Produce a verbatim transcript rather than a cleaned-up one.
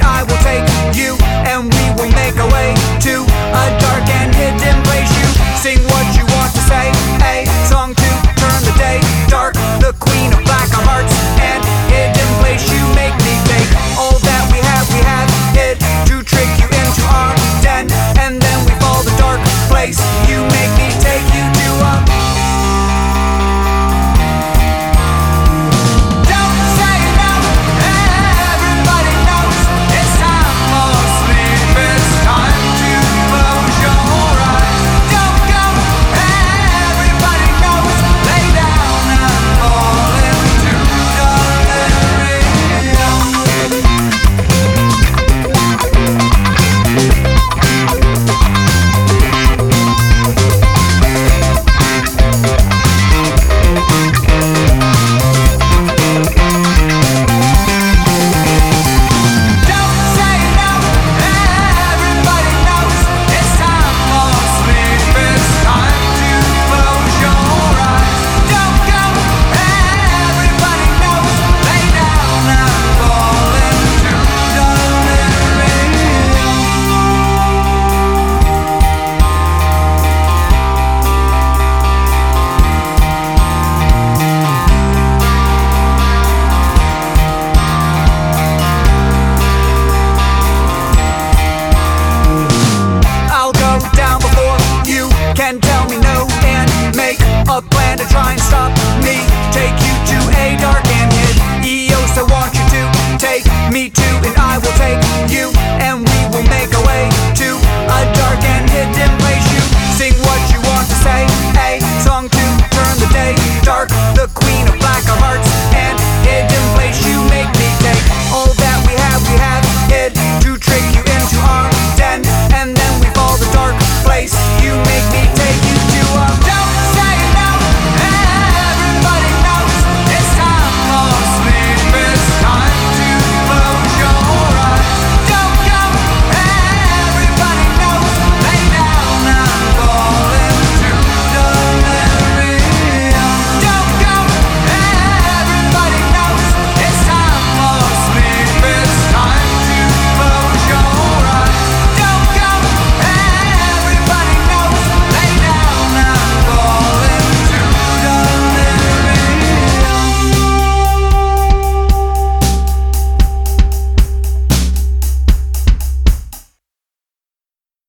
I will take you, and we will make our way to a dark and hidden place. You sing what you want to say, a song to turn the day dark, the queen of black hearts and hidden place. You make me take all that we have, we have hid to trick you into our den, and then we fall the dark place. You make me take you to a can tell me no and make a plan to try and stop me. Take you to a dark and hid Eos. I want you to take me to, and I will take you, and we will make our way to a dark and hidden place. You sing what you want to say, a song to turn the day dark, the queen